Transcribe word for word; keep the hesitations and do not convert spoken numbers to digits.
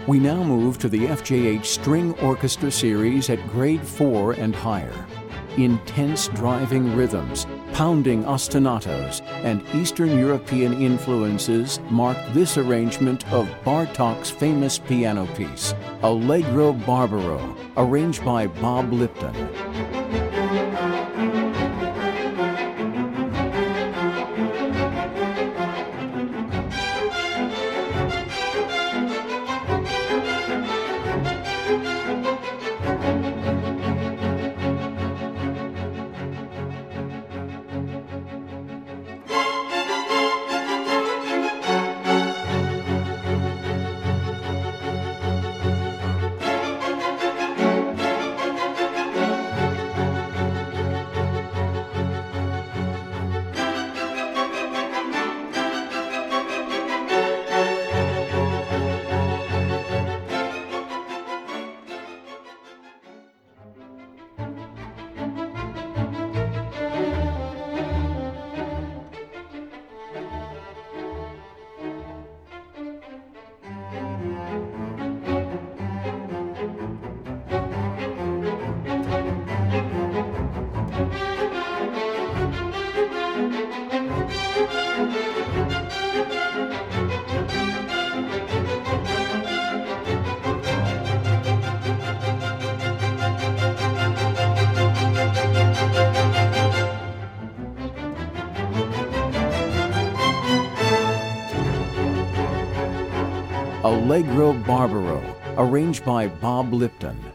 We now move to the F J H String Orchestra Series at grade four and higher. Intense driving rhythms, pounding ostinatos, and Eastern European influences mark this arrangement of Bartók's famous piano piece, Allegro Barbaro, arranged by Bob Lipton. Allegro Barbaro, arranged by Bob Lipton.